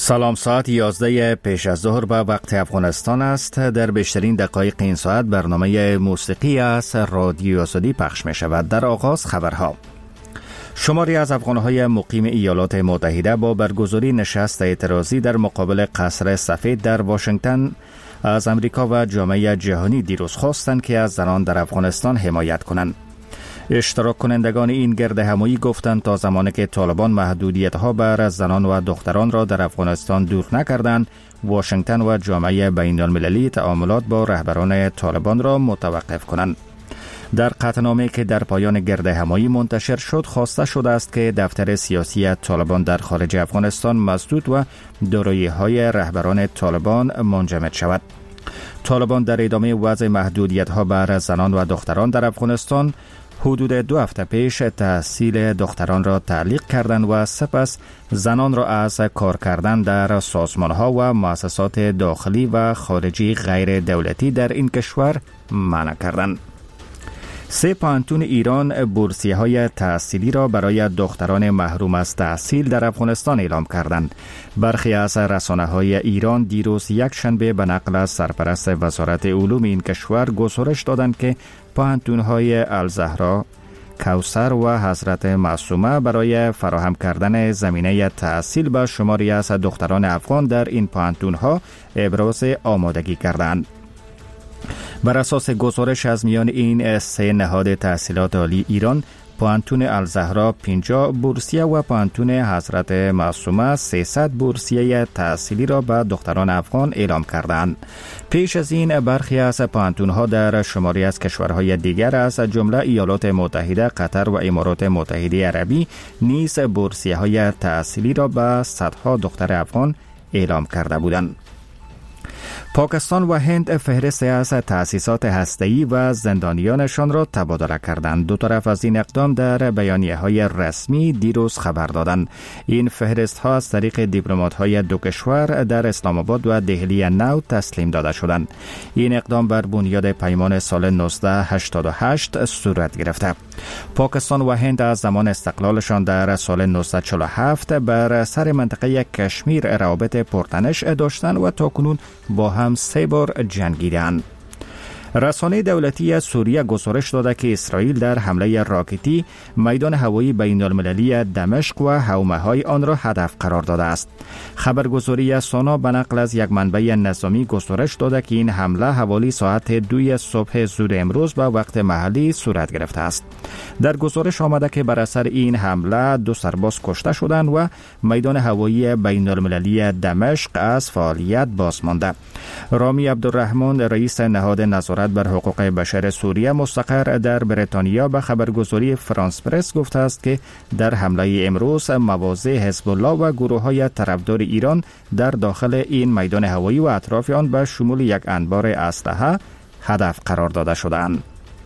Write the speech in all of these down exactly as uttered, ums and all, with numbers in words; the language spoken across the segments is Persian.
سلام، ساعت یازده پیش از ظهر به وقت افغانستان است. در بیشترین دقایق این ساعت برنامه موسیقی از رادیو آزادی پخش می شود. در آغاز خبرها. شماری از افغانهای مقیم ایالات متحده با برگزاری نشست اعتراضی در مقابل قصر سفید در واشنگتن از امریکا و جامعه جهانی دیروز خواستند که از زنان در افغانستان حمایت کنند. اشتراک کنندگان این گرد همایی گفتند تا زمانی که طالبان محدودیت‌ها بر زنان و دختران را در افغانستان دور نکردند، واشنگتن و جامعه بین‌المللی تعاملات با رهبران طالبان را متوقف کنند. در قطعنامه‌ای که در پایان گرد همایی منتشر شد، خواسته شده است که دفتر سیاسی طالبان در خارج افغانستان مسدود و دارایی‌های رهبران طالبان منجمد شود. طالبان در ادامه وضع محدودیت‌ها بر زنان و دختران در افغانستان حدود دو هفته پیش تحصیل دختران را تعلیق کردند و سپس زنان را از کار کردن در سازمان‌ها و مؤسسات داخلی و خارجی غیر دولتی در این کشور منع کردند. سه پانتون ایران بورسیه‌های تحصیلی را برای دختران محروم از تحصیل در افغانستان اعلام کردند. برخی از رسانه‌های ایران دیروز یک شنبه به نقل از سرپرست وزارت علوم این کشور گزارش دادند که پانتون‌های الزهرا، کوثر و حضرت معصومه برای فراهم کردن زمینه تحصیل به شماری از دختران افغان در این پانتون‌ها ابراز آمادگی کردند. بر اساس گزارش از میان این سه نهاد تحصیلات عالی ایران، پانتون الزهرا پنجاه بورسیه و پانتون حضرت معصومه سیصد بورسیه تحصیلی را به دختران افغان اعلام کردند. پیش از این برخی از پانتون‌ها در شماری از کشورهای دیگر از جمله ایالات متحده، قطر و امارات متحده عربی نیز بورسیه‌های تحصیلی را به صدها دختر افغان اعلام کرده بودند. پاکستان و هند فهرست از تأسیسات هسته‌ای و زندانیانشان را تبادله کردند. دو طرف از این اقدام در بیانیه‌های رسمی دیروز خبر دادند. این فهرست‌ها از طریق دیپلمات‌های دو کشور در اسلام آباد و دهلی نو تسلیم داده شدند. این اقدام بر بنیاد پیمان سال نوزده هشتاد و هشت صورت گرفته. پاکستان و هند از زمان استقلالشان در سال نوزده چهل و هفت بر سر منطقه کشمیر روابط پرتنش داشتند و تاکنون با هم سه بار جنگیدند. رسانه دولتی سوریه گزارش داده که اسرائیل در حمله راکتی میدان هوایی بین المللی دمشق و حومه‌های آن را هدف قرار داده است. خبرگزاری سانا به نقل از یک منبع نظامی گزارش داده که این حمله حوالی ساعت دوی صبح زود امروز به وقت محلی صورت گرفته است. در گزارش آمده که بر اثر این حمله دو سرباز کشته شدند و میدان هوایی بین المللی دمشق از فعالیت باز مانده. رامی عبدالرحمن، رئیس نهاد نظارت بر حقوق بشر سوریه مستقر در بریتانیا به خبرگزاری فرانس پرس گفته است که در حمله امروز مواضع حزب الله و گروه‌های طرفدار ایران در داخل این میدان هوایی و اطراف آن به شمول یک انبار اسلحه هدف قرار داده شدند.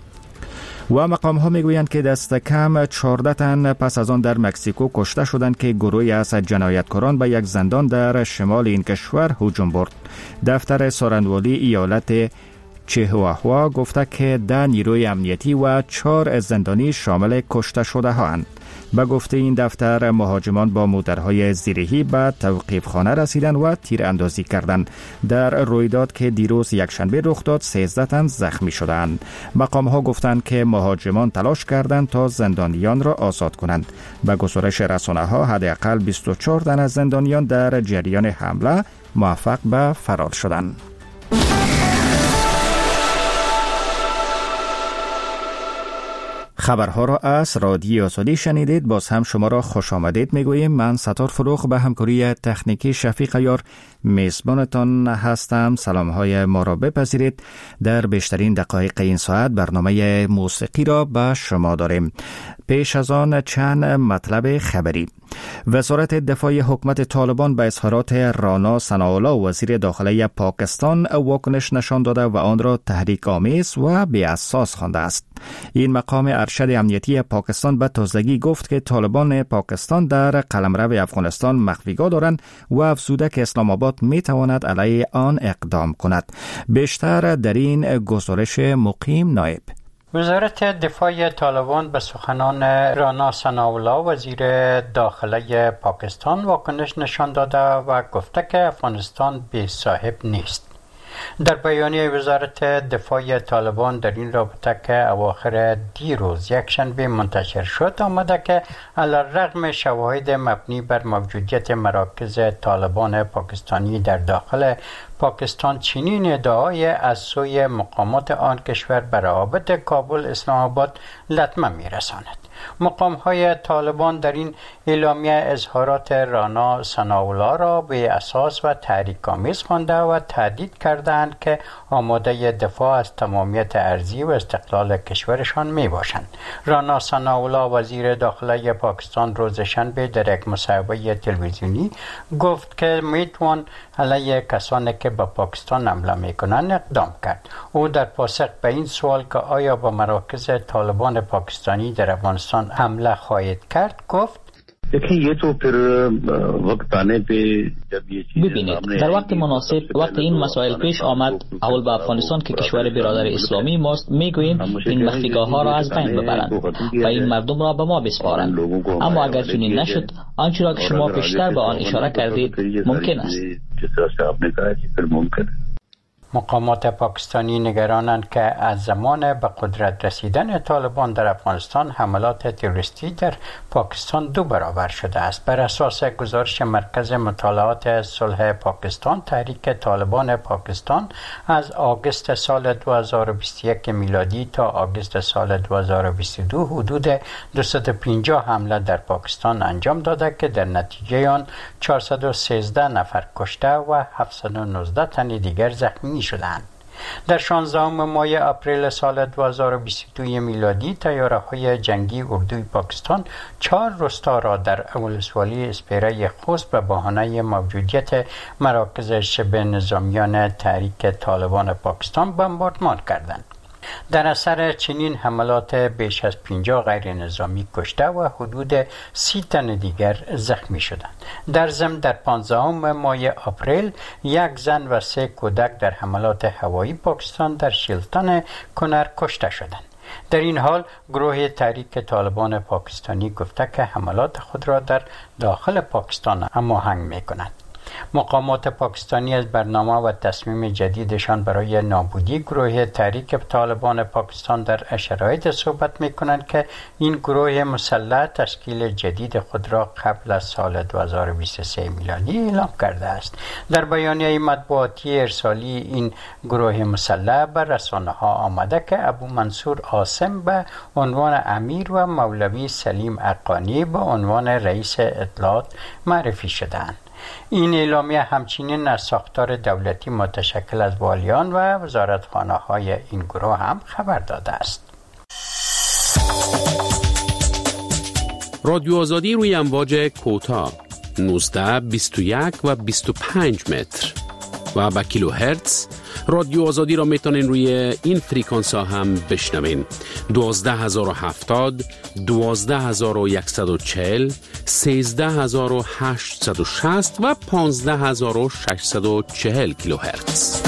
و مقام ها میگویند که دست کم چهارده تن پس از آن در مکزیکو کشته شدند که گروهی از جنایتکاران به یک زندان در شمال این کشور هجوم برد. دفتر سارنوالی ایالت چیهواهوا گفته که ده نیروی امنیتی و چهار زندانی شامل کشته شده هاند. به گفته این دفتر، مهاجمان با موترهای زیرهی به توقیف خانه رسیدند و تیر اندازی کردند. در رویداد که دیروز یک شنبه رخ داد، سیزده تن زخمی شدند. مقام ها گفتند که مهاجمان تلاش کردند تا زندانیان را آزاد کنند. به گزارش رسانه ها حداقل بیست و چهار تن از زندانیان در جریان حمله موفق به فرار شدند. خبرها را از رادیو آزادی شنیدید. باز هم شما را خوش آمدید میگوییم. من ستار فروغ به همکاری تکنیکی شفیق عیار میزبانتان هستم. سلام های ما را بپذیرید. در بیشترین دقایق این ساعت برنامه موسیقی را به شما داریم. پیش از آن چند مطلب خبری. وزارت دفاع حکومت طالبان به اظهارات رانا ثناءالله وزیر داخلی پاکستان واکنش نشان داده و آن را تحریک آمیز و بی اساس خوانده است. این مقام ارشد امنیتی پاکستان به تازگی گفت که طالبان پاکستان در قلمرو افغانستان مخفیگاه دارند و افزوده که اسلام آباد می تواند علیه آن اقدام کند. بیشتر در این گزارش مقیم نایب. وزارت دفاع طالبان به سخنان رانا ثناءالله وزیر داخله پاکستان واکنش نشان داده و گفته که افغانستان بی صاحب نیست. در بیانیه وزارت دفاع طالبان در این رابطه که اواخر دیروز یک شنبه منتشر شد آمده که علی‌رغم شواهد مبنی بر موجودیت مراکز طالبان پاکستانی در داخل پاکستان چنین ادعای از سوی مقامات آن کشور بر روابط کابل اسلام آباد لطمه می‌رساند. مقام‌های طالبان در این اعلامیه اظهارات رانا ثناءالله را به اساس و تحریک‌آمیز خوانده و تهدید کردند که آماده دفاع از تمامیت ارضی و استقلال کشورشان میباشند. رانا ثناءالله وزیر داخله پاکستان روز شنبه در یک مصاحبه تلویزیونی گفت که میتوان علیه کسانی که به پاکستان حمله میکنند اقدام کرد. او در پاسخ به این سوال که آیا به مراکز طالبان پاکستانی در افغانستان حمله خواهید کرد گفت ببینید در وقت مناسب وقت این مسائل پیش آمد اول به افغانستان که کشور برادر اسلامی ماست میگوییم این مخفیگاه ها را از بین ببرند و این مردم را به ما بسپارند. اما اگر چنین نشد آنچه را که شما پیشتر به آن اشاره کردید ممکن است. مقامات پاکستانی نگرانند که از زمان به قدرت رسیدن طالبان در افغانستان حملات تروریستی در پاکستان دو برابر شده است. بر اساس گزارش مرکز مطالعات صلح پاکستان، تحریک طالبان پاکستان از آگوست سال دو هزار و بیست و یک میلادی تا آگوست سال دو هزار و بیست و دو حدود دویست و پنجاه حمله در پاکستان انجام داده که در نتیجه آن چهارصد و سیزده نفر کشته و هفتصد و نوزده تن دیگر زخمی شدند. در شانزدهم ماه اپریل سال دو هزار و بیست و دو میلادی تیاره‌های جنگی اردوی پاکستان چهار روستا را در ولسوالی اسپیره خوست به بهانه موجودیت مراکز شبه نظامیان تحریک طالبان پاکستان بمباردمان کردند. در اثر چنین حملات بیش از پنجاه غیر نظامی کشته و حدود سی تن دیگر زخمی شدند. در ضمن در پانزدهم ماه آپریل یک زن و سه کودک در حملات هوایی پاکستان در شیلتن کنر کشته شدند. در این حال گروه تحریک طالبان پاکستانی گفته که حملات خود را در داخل پاکستان هماهنگ می‌کند. مقامات پاکستانی از برنامه و تصمیم جدیدشان برای نابودی گروه تحریک طالبان پاکستان در شرایط صحبت می‌کنند که این گروه مسلح تشکیل جدید خود را قبل از سال دو هزار و بیست و سه میلادی اعلام کرده است. در بیانیه مطبوعاتی ارسالی این گروه مسلح بر رسانه‌ها آمده که ابو منصور عاصم به عنوان امیر و مولوی سلیم حقانی به عنوان رئیس اطلاعات معرفی شدند. این اعلامیه همچنین از ساختار دولتی متشکل از والیان و وزارتخانه‌های این گروه هم خبر داده است. رادیو آزادی روی امواج کوتاه نوزده، بیست و یک و بیست و پنج متر و با کیلو هرتز. رادیو آزادی را میتونین روی این فریکانس ها هم بشنوین: دوازده هزار و هفتاد، دوازده هزار و صد و چهل، سیزده هزار و هشتصد و شصت و پانزده هزار و ششصد و چهل کیلو هرتز.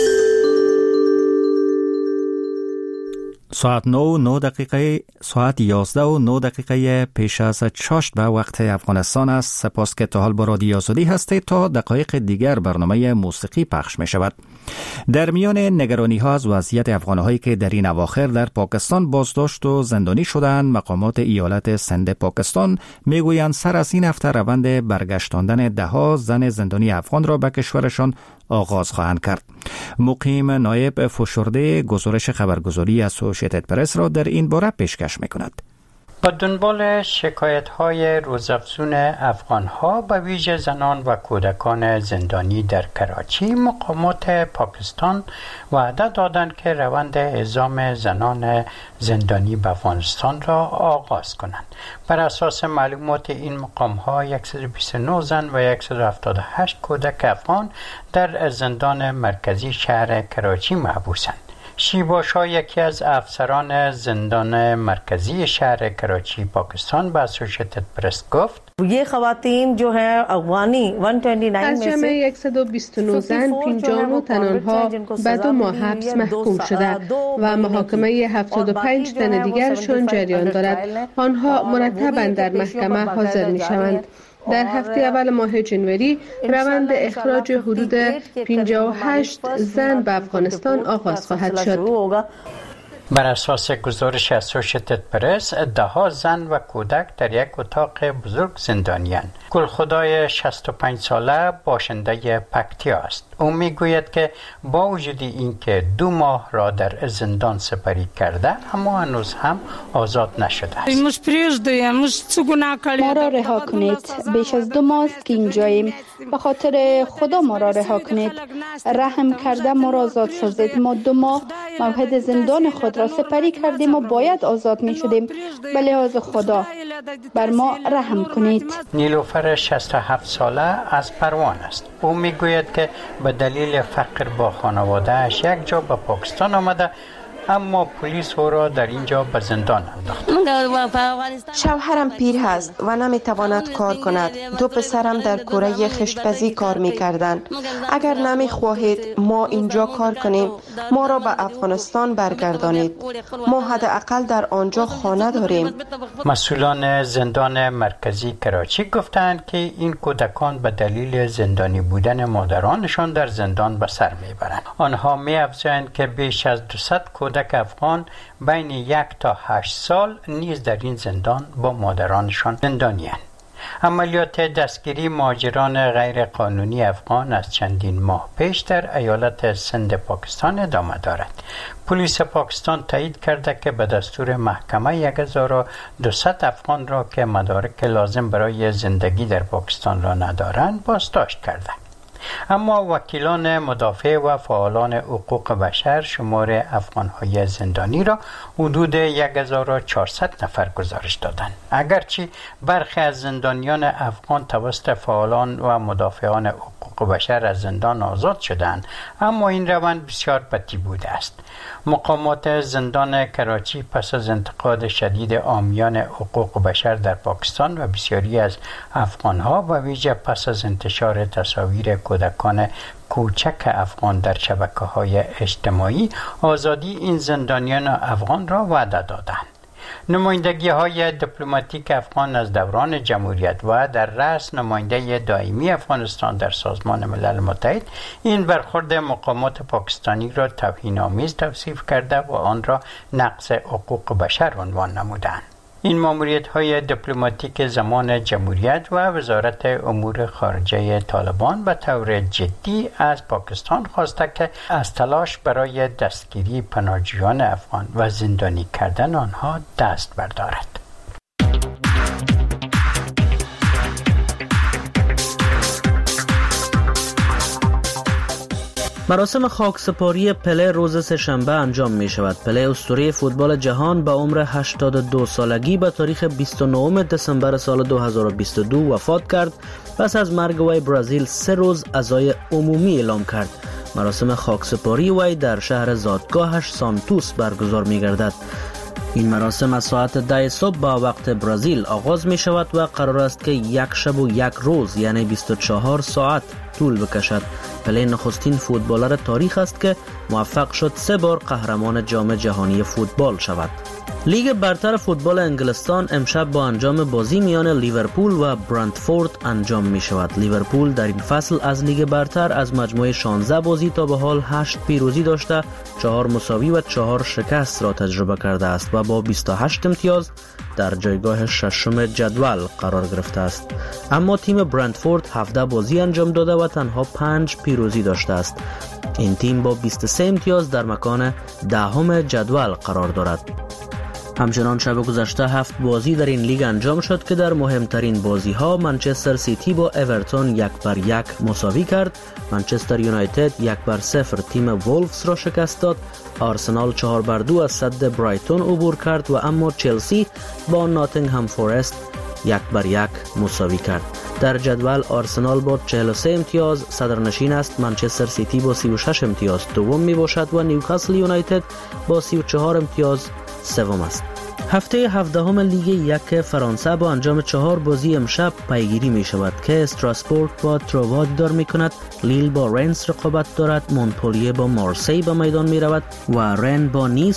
ساعت نه نه دقیقه ساعت یازده و نه دقیقه پیش از چاشت به وقت افغانستان است. سپاس که تا حال با رادیو آزادی هستید. تا دقایق دیگر برنامه موسیقی پخش می شود. در میان نگرانی ها از وضعیت افغانهایی که در این اواخر در پاکستان بازداشت و زندانی شدند، مقامات ایالت سند پاکستان میگویند سر از این هفته روند برگشتاندن ده ها زن زندانی افغان را به کشورشان آغاز خواهند کرد. مقیم نایب فشرده گزارش خبرگزاری اسوسییتد پرس را در این باره پیشکش می‌کند. با دنبال شکایت‌های روزافزون افغان‌ها به ویژه زنان و کودکان زندانی در کراچی، مقامات پاکستان وعده دادند که روند اعزام زنان زندانی به افغانستان را آغاز کنند. بر اساس معلومات این مقام‌ها صد و بیست و نه زن و صد و هفتاد و هشت کودک افغان در زندان مرکزی شهر کراچی محبوسند. شیباشا یکی از افسران زندان مرکزی شهر کراچی پاکستان به اسوسییتد پرس گفت: ये खवातीन जो हैं अफगानी एक सौ उनतीस از جمع صد و بیست و نه زن پنجاه و نه تن آنها به دو ماه حبس محکوم شده و محاکمه هفتاد و پنج تن دیگرشان جریان دارد. آنها مرتبا در محکمه حاضر می شوند. در هفته اول ماه جنوری روند اخراج حدود پنجاه و هشت زن به افغانستان آغاز خواهد شد. بر اساس گزارش اسوشیتد پرس، دهها زن و کودک در یک اتاق بزرگ زندانی‌اند. گلخدای شصت و پنج ساله باشنده پکتیا است. او میگوید که با وجود اینکه دو ماه را در زندان سپری کرده، اما هنوز هم آزاد نشده است. ما را رها کنید. بیش از دو ماه است که اینجاییم. به خاطر خدا ما را رها کنید. رحم کرده ما را آزاد سازید. ما دو ماه موعد زندان خود را سپری کردیم و باید آزاد می شدیم. به لحاظ خدا بر ما رحم کنید. نیلوفر شصت و هفت ساله از پروان است. او میگوید که به دلیل فقر با خانواده اش یک جا به پاکستان آمده، اما پلیس او را در اینجا به زندان انداخت. شوهرم پیر هست و نمیتواند کار کند. دو پسرم در کوره خشتپزی کار میکردند. اگر نمیخواهید ما اینجا کار کنیم، ما را به افغانستان برگردانید. ما حداقل در آنجا خانه داریم. مسئولان زندان مرکزی کراچی گفتند که این کودکان به دلیل زندانی بودن مادرانشان در زندان به سر میبرند. آنها می‌افزایند که بیش از دویست کودک افغان بین یک تا هشت سال نیز در این زندان با مادرانشان زندانی‌اند. عملیات دستگیری مهاجران غیر قانونی افغان از چندین ماه پیش در ایالت سند پاکستان ادامه دارد. پلیس پاکستان تایید کرده که به دستور محکمه یک هزار و دویست افغان را که مدارک لازم برای زندگی در پاکستان را ندارند بازداشت کرده. اما وکیلان مدافع و فعالان حقوق بشر شمار افغان‌های زندانی را حدود یک هزار و چهارصد نفر گزارش دادند. اگرچه برخی از زندانیان افغان توسط فعالان و مدافعان حقوق بشر از زندان آزاد شدند، اما این روند بسیار بطیء بوده است. مقامات زندان کراچی پس از انتقاد شدید حامیان حقوق بشر در پاکستان و بسیاری از افغان‌ها و ویژه پس از انتشار تصاویر کودکان کوچک افغان در شبکه‌های اجتماعی، آزادی این زندانیان افغان را وعده دادند. نمایندگی‌های دیپلماتیک افغان از دوران جمهوریت و در رأس نماینده دائمی افغانستان در سازمان ملل متحد این برخورد مقامات پاکستانی را توهین‌آمیز توصیف کرده و آن را نقض حقوق بشر عنوان نمودند. این ماموریت‌های دیپلماتیک زمان جمهوریت و وزارت امور خارجه طالبان به طور جدی از پاکستان خواسته که از تلاش برای دستگیری پناهجویان افغان و زندانی کردن آنها دست بردارد. مراسم خاکسپاری پله روز سه‌شنبه انجام می شود. پله اسطوره فوتبال جهان به عمر هشتاد و دو سالگی به تاریخ بیست و نهم دسامبر سال دو هزار و بیست و دو وفات کرد. پس از مرگ وی برزیل سه روز عزای عمومی اعلام کرد. مراسم خاکسپاری وی در شهر زادگاهش سانتوس برگزار می گردد. این مراسم از ساعت ده صبح با وقت برزیل آغاز می شود و قرار است که یک شب و یک روز یعنی بیست و چهار ساعت طول بکشد. پله نخستین فوتبالر تاریخ است که موفق شد سه بار قهرمان جام جهانی فوتبال شود. لیگ برتر فوتبال انگلستان امشب با انجام بازی میان لیورپول و برنتفورد انجام می شود. لیورپول در این فصل از لیگ برتر از مجموعه شانزده بازی تا به حال هشت پیروزی داشته، چهار مساوی و چهار شکست را تجربه کرده است و با بیست و هشت امتیاز در جایگاه ششم جدول قرار گرفته است. اما تیم برنتفورد هفده بازی انجام داده و تنها پنج پیروزی داشته است. این تیم با بیست و سه امتیاز در مکان دهم جدول قرار دارد. همچنان شب گذشته هفت بازی در این لیگ انجام شد که در مهمترین بازی ها منچستر سیتی با اورتون یک بر یک مساوی کرد، منچستر یونایتد یک بر صفر تیم وولفز را شکست داد، آرسنال چهار بر دو از سد برایتون عبور کرد و اما چلسی با ناتینگهام فورست یک بر یک مساوی کرد. در جدول آرسنال با چهل و سه امتیاز صدرنشین است، منچستر سیتی با سی و شش امتیاز دوم می باشد و نیوکاسل یونایتد با سی و چهار امتیاز سوم است. هفته هفدهم لیگ یک فرانسه با انجام چهار بازی امشب پیگیری می شود که استراسبورگ با تروا دیدار می کند، لیل با رنس رقابت دارد، مونپلیه با مارسی به میدان می رود و رن با نیس